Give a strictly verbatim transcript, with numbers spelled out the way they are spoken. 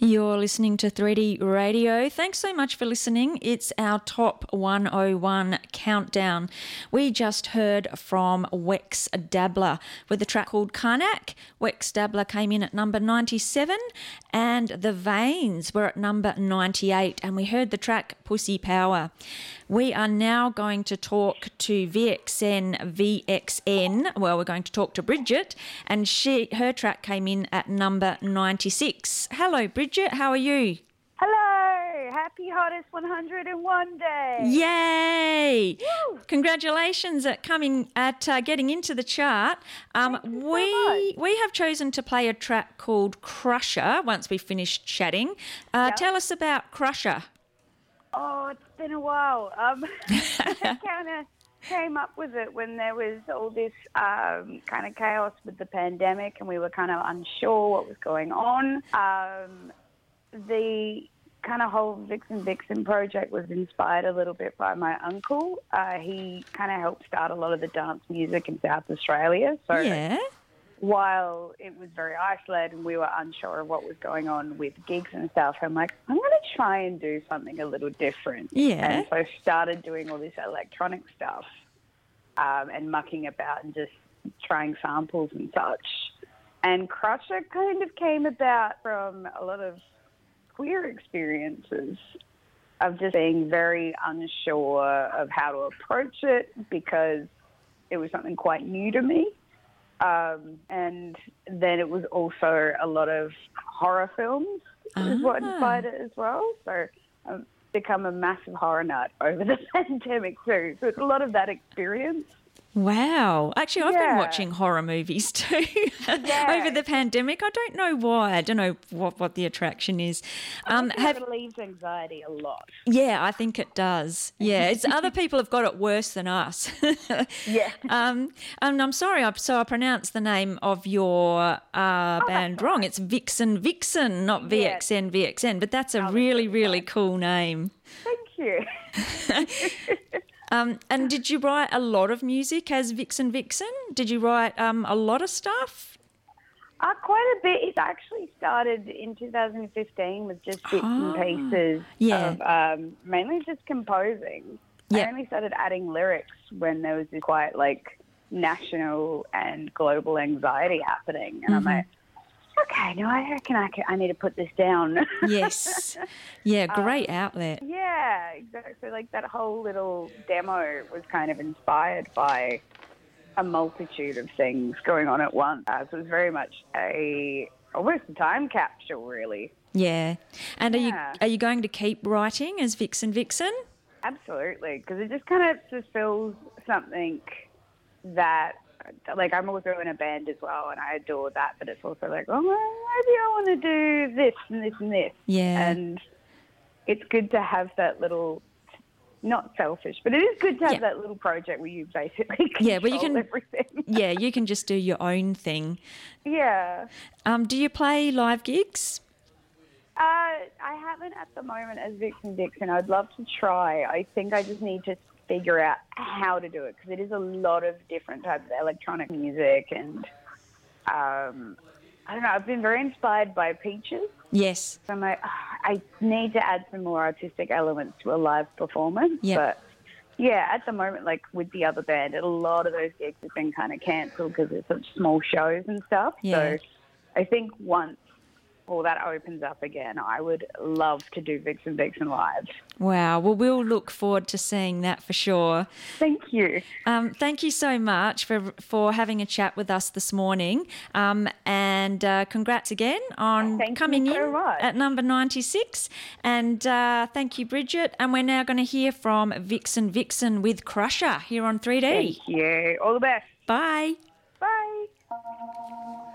You're listening to three D Radio. Thanks so much for listening. It's our Top one oh one countdown. We just heard from Wex Dabler with a track called Karnak. Wex Dabler came in at number ninety-seven and The Veins were at number ninety-eight, and we heard the track Pussy Power. We are now going to talk to V X N V X N. Well, we're going to talk to Bridget, and she her track came in at number ninety-six. Hello, Bridget. How are you? Hello. Happy Hottest one hundred and one Day. Yay. Woo. Congratulations at coming at uh, getting into the chart. Um, Thank you we so much. we have chosen to play a track called Crusher once we finish chatting. Uh, Yep. Tell us about Crusher. Oh, it's been a while. Um, I kind of came up with it when there was all this um, kind of chaos with the pandemic and we were kind of unsure what was going on. Um, the kind of whole Vixen Vixen project was inspired a little bit by my uncle. Uh, he kind of helped start a lot of the dance music in South Australia. So Yeah. while it was very isolated and we were unsure of what was going on with gigs and stuff, I'm like, I'm going to try and do something a little different. Yeah. And so I started doing all this electronic stuff um, and mucking about and just trying samples and such. And Crusher kind of came about from a lot of queer experiences of just being very unsure of how to approach it because it was something quite new to me. Um, and then it was also a lot of horror films is what Ah. inspired it as well. So I've become a massive horror nut over the pandemic too. So it's a lot of that experience. Wow. Actually, I've been Yeah. watching horror movies too Yeah. over the pandemic. I don't know why. I don't know what, what the attraction is. Um, I think have it relieves anxiety a lot. Yeah, I think it does. Yeah, it's other people have got it worse than us. Yeah. Um, and I'm sorry, I, so I pronounced the name of your uh, Oh, band wrong. It's Vixen Vixen, not V X N V X N, but that's a that's really, really really fine. cool name. Thank you. Um, and did you write a lot of music as Vixen Vixen? Did you write um, a lot of stuff? Uh, quite a bit. It actually started in two thousand fifteen with just bits Ah, and pieces yeah. of um, mainly just composing. Yeah. I only started adding lyrics when there was this quite like national and global anxiety happening, and I'm Mhm. like, okay, no, I reckon I, can, I need to put this down. Yes. Yeah, great Um, outlet. Yeah, exactly. Like that whole little demo was kind of inspired by a multitude of things going on at once. Uh, so it was very much a almost a time capsule, really. Yeah. And are you Yeah. are you going to keep writing as Vixen Vixen? Absolutely, because it just kind of fulfills something that, like, I'm also in a band as well, and I adore that. But it's also like, oh, well, maybe I want to do this and this and this. Yeah. And it's good to have that little, not selfish, but it is good to have Yeah. that little project where you basically control Yeah, where you can- everything. Yeah, you can just do your own thing. Yeah. Um, do you play live gigs? Uh, I haven't at the moment as Vixen Dixon. I'd love to try. I think I just need to figure out how to do it because it is a lot of different types of electronic music and um, I don't know. I've been very inspired by Peaches. Yes. So I'm like, "Oh, I need to add some more artistic elements to a live performance. Yeah. But yeah, at the moment, like with the other band, a lot of those gigs have been kind of cancelled because it's such small shows and stuff. Yeah. So I think once all that opens up again, I would love to do Vixen Vixen live. Wow. Well, we'll look forward to seeing that for sure. Thank you. Um, thank you so much for for having a chat with us this morning. Um, and uh, congrats again on Thank you coming so in much. at number ninety-six. And uh, thank you, Bridget. And we're now going to hear from Vixen Vixen with Crusher here on three D. Thank you. All the best. Bye. Bye.